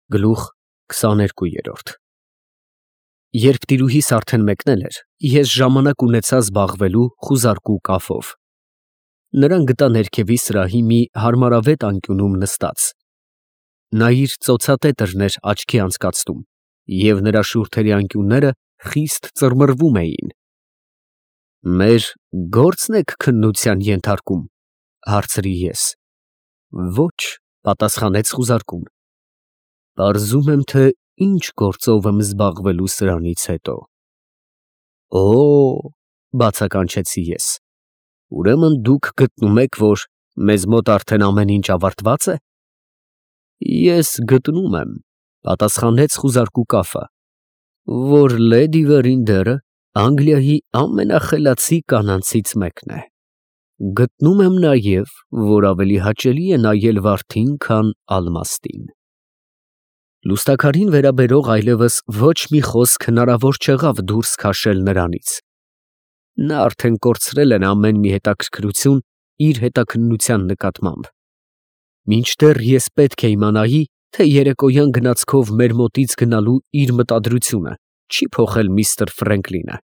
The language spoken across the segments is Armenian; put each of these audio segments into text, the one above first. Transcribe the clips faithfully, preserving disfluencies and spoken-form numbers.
Գլուխ քսաներկու։ Երբ տիրուհիս արդեն մեկնել էր, ես ժամանակ ունեցա զբաղվելու խուզարկու կաֆով։ Նրան գտա ներքևի սրահի մի հարմարավետ անկյունում նստած։ Նա իր ծոցատե դռներ աչքի անցկացնում, և նրա շուրթերի անկյունները խիստ ծռմռվում էին։ «Մեր գործն եք քննության ենթարկում, ֊ հարցրի ես։ ֊ Ոչ, ֊ պատասխանեց խուզարկուն։ ֊ Պարզում եմ, թե ինչ գործով եմ զբաղվելու սրանից հետո։ ֊ Օ՜, ֊ բացականչեցի ես, ֊ ուրեմն դուք գտնում եք, որ մեզ մոտ արդեն ամեն ինչ ավարտվա՞ծ է։ ֊ Ես գտնում եմ, ֊ պատասխանեց խուզարկու կաֆը, ֊ որ լեդի Վերինդերը Անգլիայի ամենախելացի կանանցից մեկն է։ Գտնում եմ նաև, որ ավելի հաճելի է նայել վարդին, քան ալմաստին։ Լուստաքարին վերաբերող այլևս ոչ մի խոսք հնարավոր չեղավ դուրս քաշել նրանից։ Նա արդեն կորցրել էր ամեն մի հետաքրքրություն իր հետաքննության նկատմամբ։ Մինչդեռ ես պետք է իմանայի, թե երեկոյան գնացքով մեր մոտից գնալու իր մտադրությունը չի փոխել միստր Ֆրենկլինը։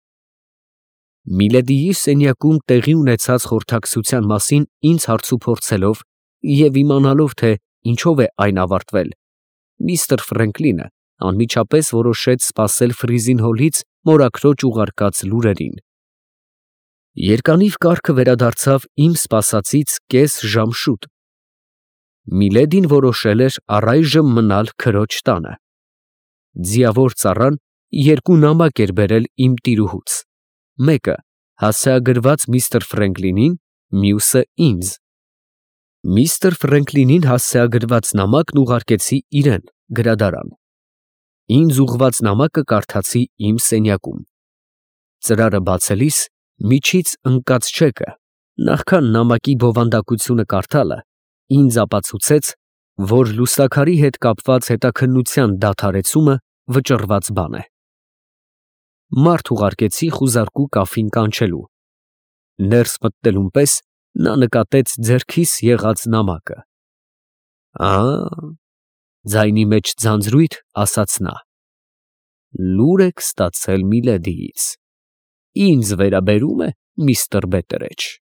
Միլեդիի սենյակում տեղի ունեցած խորհրդակցության մասին ինձ հարցուփորձելով և իմանալով, թե ինչով է այն ավարտվել, միստր Ֆրենկլինը անմիջապես որոշեց սպասել Ֆրիզին հոլից մորաքրոջ ուղարկած լուրերին։ Երկանիվ կառքը վերադարձավ իմ սպասածից կես ժամ շուտ։ Միլեդին որոշել էր առայժմ մնալ քրոջ տանը։ Ձիավոր ծառան երկու նամակ էր բերել իմ տիրուհուց, մեկը հասցեագրված միստր Ֆրենկլինին, մյուսը ինձ։ Միստր Ֆրենկլինին հասցեագրված նամակն ուղարկեցի իրան գրադարան։ Ինձ ուղղված նամակը կարդացի իմ սենյակում։ Ծրարը բացելիս միջից ընկած չեկը, նախքան նամակի բովանդակությունը կարդալը, ինձ ապացուցեց, որ լուսաքարի հետ կապված հետաքննության դադարեցումը վճռված բան է։ Մարդ ուղարկեցի խուզարկու կաֆին կանչելու։ Ներս մտնելուն պես նա նկատեց ձեռքիս եղած նամակը։ ֊ Ա՜, ֊ ձայնի մեջ ձանձրույթ ասաց նա, ֊ լուր եք ստացել Միլեդիից։ Ինձ վերաբերում է, միստր Բետերեջ։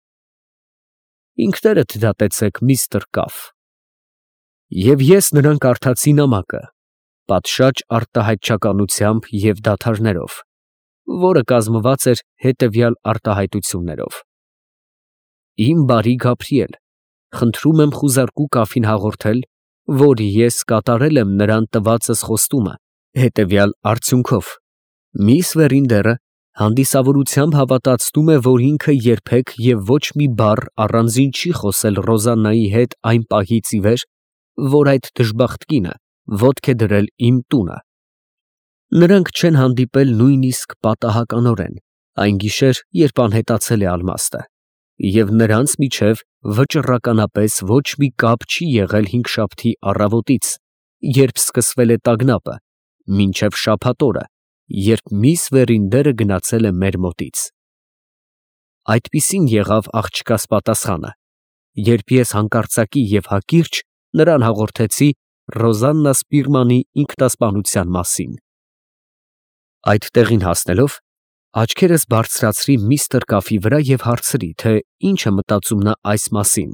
Ինքներդ դատեցեք, միստր Կաֆ։ Եվ ես նրան կարդացի նամակը, պատշաճ արտահայտչականությամբ և դադարներով, որը կազմված էր հետևյալ արտահայտություններով. Իմ բարի Գաբրիել, խնդրում եմ խուզարկու կաֆին հաղորդել, որ ես կատարել եմ նրան տվածս խոստումը հետևյալ արդյունքով. Միս Վերինդերը հանդիսավորությամբ հավատացնում է, որ ինքը երբեք և ոչ մի բառ առանձին չի խոսել Ռոզաննայի հետ այն պահից ի վեր, որ այդ դժբախտ կինը ոտք է դրել իմ տունը։ Նրանք չեն հանդիպել նույնիսկ պատահականորեն այն գիշեր, երբ անհետացել է ալմաստը, և նրանց միջև վճռականապես ոչ մի կապ չի եղել հինգշաբթի առավոտից, երբ սկսվել է տագնապը, մինչև շաբաթ օրը, երբ միս Վերինդերը գնացել է մեր մոտից։ Այդպիսին եղավ աղջկաս պատասխանը, երբ ես հանկարծակի և հակիրճ նրան հաղորդեցի Ռոզաննա Սպիրմանի ինքնասպանության մասին։ Այդ տեղին հասնելով, աչքերս բարձրացրի միստր Կաֆի վրա և հարցրի, թե ինչ է մտածում նա այս մասին։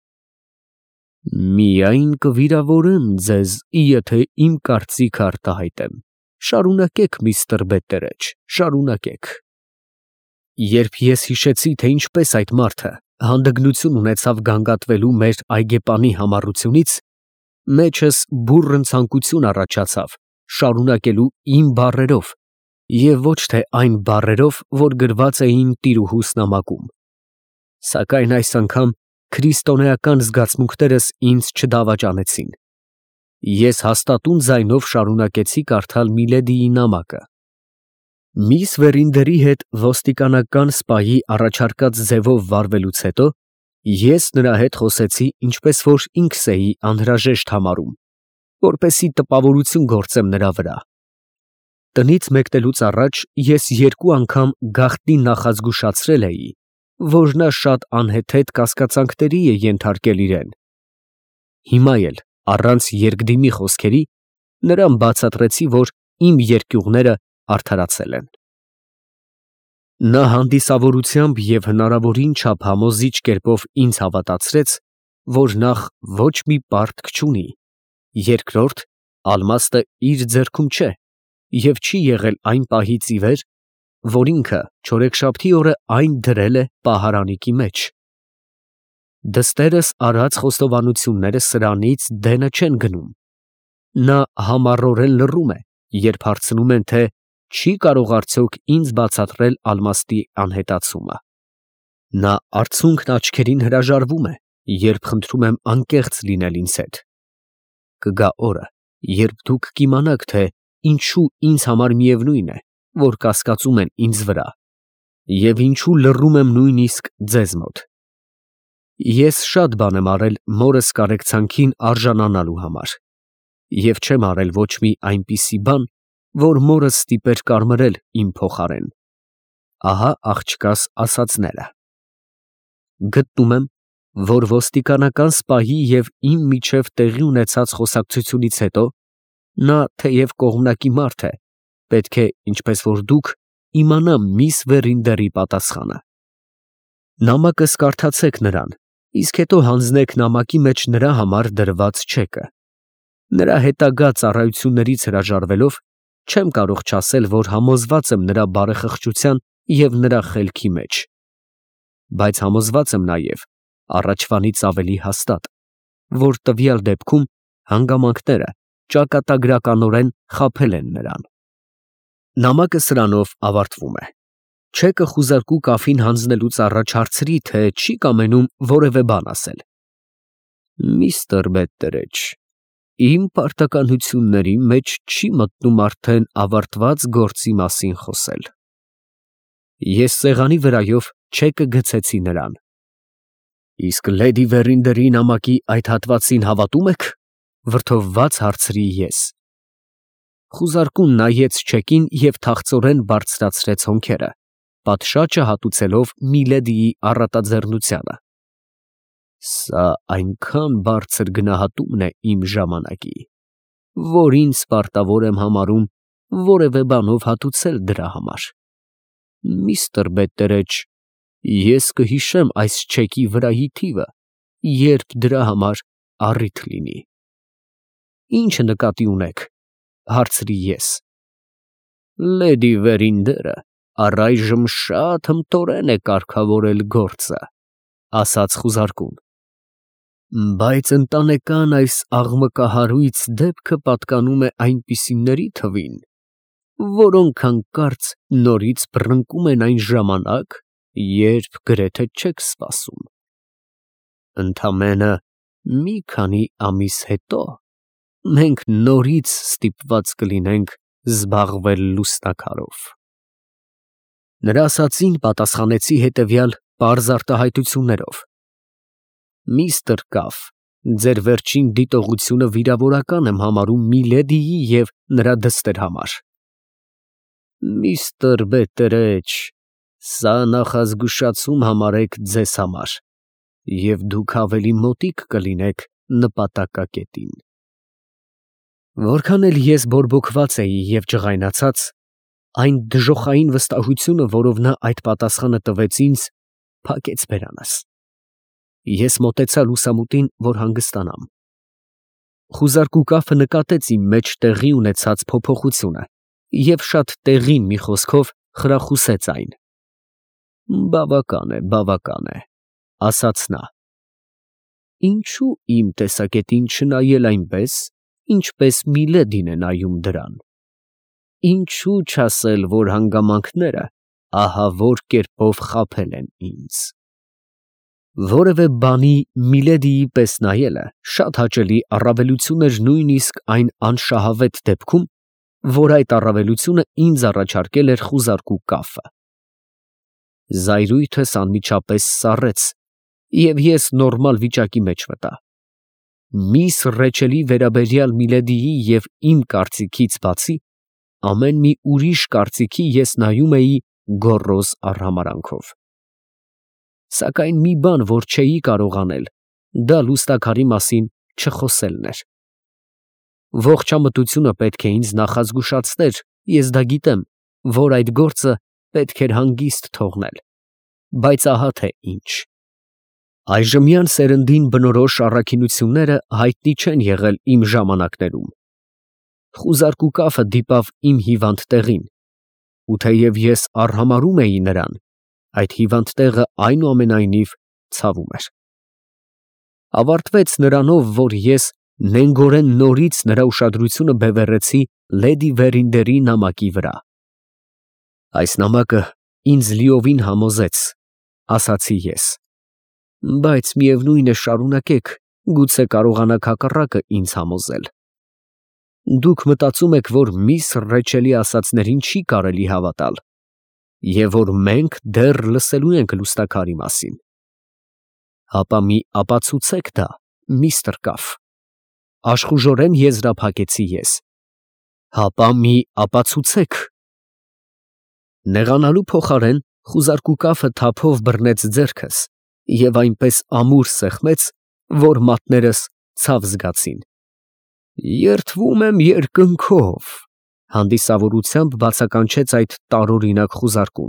Միայն կվիրավորեմ ձեզ, եթե իմ կարծիքը արտահայտեմ, շարունակեք, միստր Բետերեջ, շարունակեք։ Երբ ես հիշեցի, թե ինչպես այդ մարդը հանդգնություն ունեցավ գանգատվելու մեր այգեպանի համառությունից, մեջս բուռն ցանկություն առաջացավ շարունակելու իմ բառերով և ոչ թե այն բառերով, որ գրված էին տիրուհուս նամակում։ Սակայն այս անգամ քրիստոնեական զգացմունքներս ինձ չդավաճանեցին։ Ես հաստատուն ձայնով շարունակեցի կարդալ Միլեդիի նամակը։ Միս Վերինդերի հետ ոստիկանական սպայի առաջարկած ձևով վարվելուց հետո ես նրա հետ խոսեցի ինչպես որ ինքս էի անհրաժեշտ համարում, որպեսզի տպավորություն գործեմ նրա վրա։ Տնից մեկնելուց առաջ ես երկու անգամ գաղտնի նախազգուշացրել էի, որ նա շատ անհեթեթ կասկածանքների է ենթարկել իրեն։ Հիմա էլ, առանց երկդիմի խոսքերի, Նրան բացատրեցի, որ իմ երկյուղները արդարացել են։ Նա հանդիսավորությամբ և հնարավորին չափ համոզիչ կերպով ինձ հավատացրեց, որ նախ ոչ մի պարտք չունի, երկրորդ, ալմաստը իր ձեռքում չէ և չի եղել այն պահից ի վեր, որ ինքը չորեքշաբթի օրը այն դրել է պահարանիկի մեջ։ Դստերս արած խոստովանությունները սրանից դենը չեն գնում։ Նա համառորեն լռում է, երբ հարցնում են, թե չի կարող արդյոք ինձ բացատրել ալմաստի անհետացումը։ Նա արցունքն աչքերին հրաժարվում է, երբ խնդրում եմ անկեղծ լինել ինձ հետ։ Կգա օրը, երբ դուք կիմանաք, թե ինչու ինձ համար միևնույն է, որ կասկածում են ինձ վրա, և ինչու լռում եմ նույնիսկ ձեզ մոտ։ Ես շատ բան եմ արել մորս կարեկցանքին արժանանալու համար, և չեմ արել ոչ մի այնպիսի բան, որ մորս ստիպեր կարմրել իմ փոխարեն։ Ահա աղջկաս ասածները. Գտնում եմ, որ ոստիկանական սպայի և իմ միջև տեղի ունեցած խոսակցությունից հետո նա թեև կողմնակի մարդ է, պետք է, ինչպես որ դուք, իմանա միս Վերինդերի պատասխանը։ Նամակս կարդացեք նրան, իսկ հետո հանձնեք նամակի մեջ նրա համար դրված չեկը։ Նրա հետագա ծառայություններից հրաժարվելով, չեմ կարող չասել, որ համոզված եմ նրա բարեխղճության և նրա խելքի մեջ, բայց համոզված եմ նաև, առաջվանից ավելի հաստատ, որ տվյալ դեպքում հանգամանքները ճակատագրականորեն խաբել են նրան։ Նամակը սրանով ավարտվում է։ Չեկը խուզարկու կաֆին հանձնելուց առաջ հարցրի, թե չի կամենում որևէ բան ասել։ Միստր Բետտերեջ, իմ պարտականությունների մեջ չի մտնում արդեն ավարտված գործի մասին խոսել։ Ես սեղանի վրայով չեկը գցեցի նրան։ Իսկ լեդի Վերինդերի նամակի այդ հատվածին հավատում եք, վրդովված հարցրի ես։ Խուզարկուն նայեց չեկին և թախծորեն բարձրացրեց հոնքերը, պատշաճը հատուցելով Միլեդիի առատաձեռնությանը։ Սա այնքան բարձր գնահատումն է իմ ժամանակի, որ ինձ պարտավոր եմ համարում որևէ բանով հատուցել դրա համար։ Միստր Բետտերեջ, ես կհիշեմ այս չեկի վրայի թիվը, երբ դրա համար առիթ լինի։ Ի՞նչ նկատի ունեք, հարցրի ես։ Լեդի Վերինդերը առայժմ շատ հմտորեն է կարգավորել գործը, ասաց խուզարկուն, բայց ընտանեկան այս աղմկահարույց դեպքը պատկանում է այնպիսիների թվին, որոնք հանկարծ նորից բռնկում են այն ժամանակ, երբ գրեթե չեք սպասում։ Ընդամենը մի քանի ամիս հետո մենք նորից ստիպված կլինենք զբաղվել լուսնաքարով։ Նրա ասածին պատասխանեցի հետևյալ պարզ արտահայտություններով. Միստր Կաֆ, ձեր վերջին դիտողությունը վիրավորական եմ համարում Միլեդիի և նրա դստեր համար։ Միստր Բետտերեջ, սա նախազգուշացում համարեք ձեզ համար, և դուք ավելի մոտիկ կլինեք նպատակակետին։ Որքան էլ ես բորբոքված էի և ջղայնացած, այն դժոխային վստահությունը, որով նա այդ պատասխանը տվեց ինձ, փակեց բերանս։ Ես մոտեցա լուսամուտին, որ հանգստանամ։ Խուզարկու կաֆը նկատեց իմ մեջ տեղի ունեցած փոփոխությունը և շատ տեղին մի խոսքով խրախուսեց այն։ Բավական է, բավական է, ասաց նա։ Ինչու իմ տեսակետին չնայել այնպես, ինչպես Միլեդին է նայում դրան։ Ինչու չասել, որ հանգամանքները ահավոր կերպով խաբել են ինձ։ Որևէ բանի Միլեդիի պես նայելը շատ հաճելի առավելություն էր նույնիսկ այն անշահավետ դեպքում, որ այդ առավելությունը ինձ առաջարկել էր խուզարկու կաֆը։ Զայրույթս անմիջապես սառեց, և ես նորմալ վիճակի մեջ մտա։ Միս Ռեչելի վերաբերյալ Միլեդիի և իմ կարծիքից բացի, ամեն մի ուրիշ կարծիքի ես նայում էի գոռոզ արհամարհանքով։ Սակայն մի բան, որ չէի կարող անել, դա լուսնաքարի մասին չխոսելն էր։ Ողջամտությունը պետք է ինձ նախազգուշացներ, ես դա գիտեմ, որ այդ գործը պետք էր հանգիստ թողնել, բայց ահա թե ինչ։ Այժմյան սերնդին բնորոշ առաքինությունները հայտնի չեն եղել իմ ժամանակներում։ Խուզարկու կաֆը դիպավ իմ հիվանդ տեղին, ու թեև ես արհամարհում էի նրան, այդ հիվանդ տեղը այնուամենայնիվ ցավում էր։ Ավարտվեց նրանով, որ ես նենգորեն նորից նրա ուշադրությունը բևեռեցի լեդի Վերինդերի նամակի վրա։ Այս նամակը ինձ լիովին համոզեց, ասացի ես, բայց միևնույն է շարունակեք, գուցե կարողանաք հակառակը ինձ համոզել։ Դուք մտածում եք, որ միս Ռեչելի ասածներին չի կարելի հավատալ, և որ մենք դեռ լսելու ենք լուստաքարի մասին։ Հապա մի ապացուցեք դա, միստր Կաֆ, աշխուժորեն եզրափակեցի ես։ Հապա մի ապացուցեք։ Նեղանալու փոխարեն խուզարկու կաֆը թափով բռնեց ձեռքս և այնպես ամուր սեղմեց, որ մատներս ցավ զգացին։ Երդվում եմ երկնքով, հանդիսավորությամբ բացականչեց այդ տարօրինակ խուզարկուն։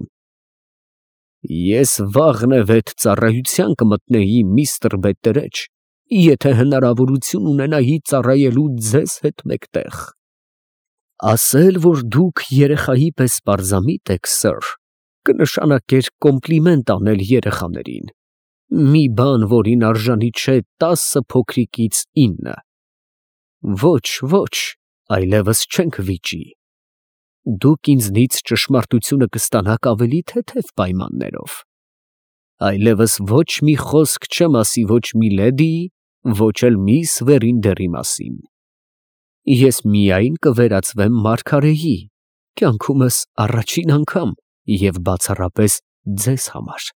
Ես վաղնևեթ ծառայության կմտնեի, միստր Բետտերեջ, եթե հնարավորություն ունենայի ծառայելու ձեզ հետ մեկտեղ։ Ասել, որ դուք երեխայի պես պարզամիտ եք, սըր, կնշանակեր կոմպլիմենտ անել երեխաներին, մի բան, որին արժանի չէ տասը փոքրիկից ինը։ Ոչ, ոչ, այլևս չենք վիճի։ Դուք ինձնից ճշմարտությունը կստանաք ավելի թեթև պայմաններով։ Այլևս ոչ մի խոսք չեմ ասի ոչ մի լեդիի, ոչ էլ միս Վերինդերի մասին։ Ես միայն կվերածվեմ մարգարեի, կյանքումս առաջին անգամ և բացառապես ձեզ համար։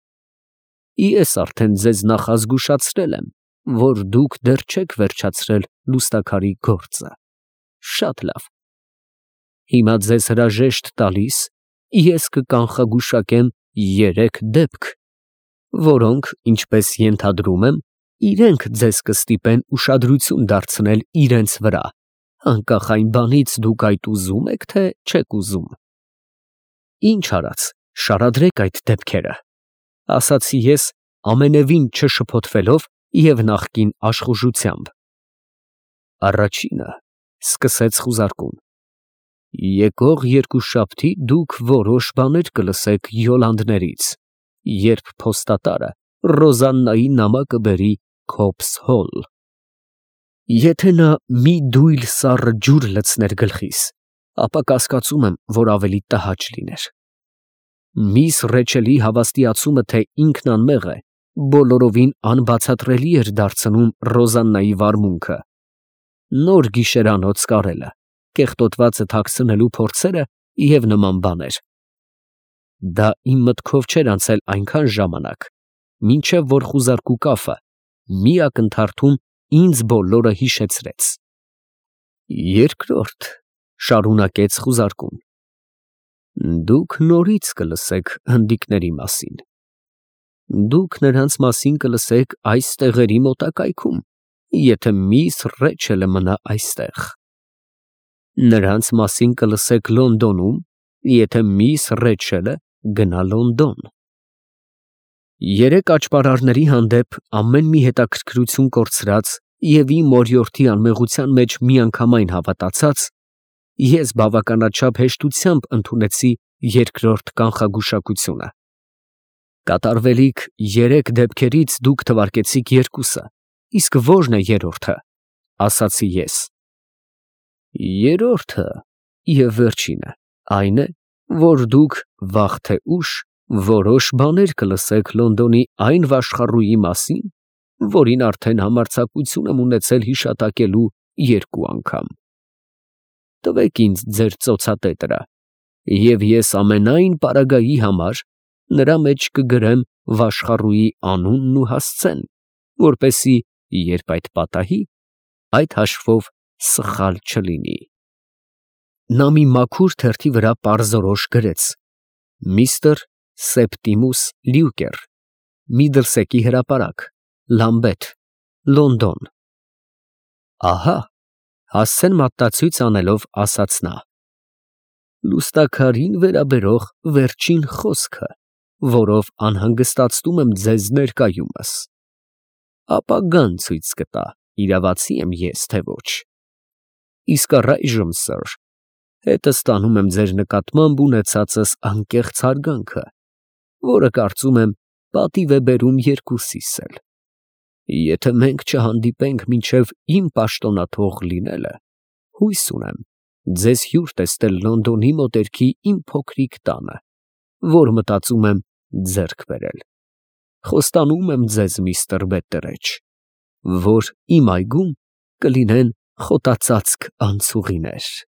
Ես արդեն ձեզ նախազգուշացրել եմ, որ դուք դեռ չեք վերջացրել լուստաքարի գործը։ Շատ լավ։ Հիմա ձեզ հրաժեշտ տալիս, ես կկանխագուշակեմ երեք դեպք, որոնք, ինչպես ենթադրում եմ, իրենք ձեզ կստիպեն ուշադրություն դարձնել իրենց վրա, անկախ այն բանից դուք այդ ուզում եք, թե չեք ուզում։ Ինչ արած, շարադրեք այդ դեպքերը, ասացի ես ամենևին չշփոթվելով և նախկին աշխուժությամբ։ Առաջինը, սկսեց խուզարկուն, եկող երկուշաբթի դուք որոշ բաներ կլսեք Յոլանդներից, երբ փոստատարը Ռոզաննայի նամակը բերի Քոփս Հոլ։ Եթե նա մի դույլ սառը ջուր լցներ գլխիս, ապա կասկածում եմ, որ ավելի տհաճ լիներ։ Միս Ռեչելի հավաստիացումը, թե ինքն անմեղ է, բոլորովին անբացատրելի էր դարձնում Ռոզաննայի վարմունքը։ Նոր գիշերանոց կարելը, կեղտոտվածը թաքցնելու փորձերը և նման բաներ։ Դա իմ մտքով չէր անցել այնքան ժամանակ, մինչև որ խուզարկու կաֆը մի ակնթարթում ինձ բոլորը հիշեցրեց։ Երկրորդ, շարունակեց խուզարկուն, դուք նորից կլսեք հնդիկների մասին։ Դուք նրանց մասին կլսեք այս տեղերի մոտակայքում, եթե միս Ռեչելը մնա այստեղ։ Նրանց մասին կլսեք Լոնդոնում, եթե միս Ռեչելը գնա Լոնդոն։ Երեք աճպարարների հանդեպ ամեն մի հետաքրքրություն կորցրած և իմ մորյորդի անմեղության մեջ միանգամայն հավատացած, ես բավականաչափ հեշտությամբ ընդունեցի երկրորդ կանխագուշակությունը։ Կատարվելիք երեք դեպքերից դուք թվարկեցիք երկուսը, իսկ ո՞րն է երրորդը, ասացի ես։ Երրորդը և վերջինը այն է, որ դուք վաղ թե ուշ որոշ բաներ կլսեք Լոնդոնի այն վաշխառուի մասին, որին արդեն համարձակություն եմ ունեցել հիշատակելու երկու անգամ։ Տվեք ինձ ձեր ծոցատետրը, և ես ամենայն պարագայի համար նրա մեջ կգրեմ վաշխառուի անունն ու հասցեն, որպեսզի, երբ այդ պատահի, այդ հաշվով սխալ չլինի։ Նա մի մաքուր թերթի վրա պարզորոշ գրեց. Միստր Սեպտիմուս Լյուկեր, Միդլսեքի հրապարակ, Լամբեթ, Լոնդոն։ Ահա, Հասցեն մատտացույց անելով ասաց նա. Լուստաքարին վերաբերող վերջին խոսքը, որով անհանգստացնում եմ ձեզ ներկայումս, ապագան ցույց կտա, իրավացի եմ ես, թե ոչ։ Իսկ առայժմ, սըր, հետը ստանում եմ ձեր նկատմամբ ունեցածս անկեղծ հարգանքը, որը կարծում եմ պատիվ է բերում երկուսիս էլ։ Եթե մենք չհանդիպենք մինչև իմ պաշտոնաթող լինելը, հույս ունեմ ձեզ հյուր տեսնել Լոնդոնի մոտերքի իմ փոքրիկ տանը, որ մտածում եմ ձեռք բերել։ Խոստանում եմ ձեզ, միստր Բետտերեջ, որ իմ այգում կլինեն խոտածածկ անցուղիներ։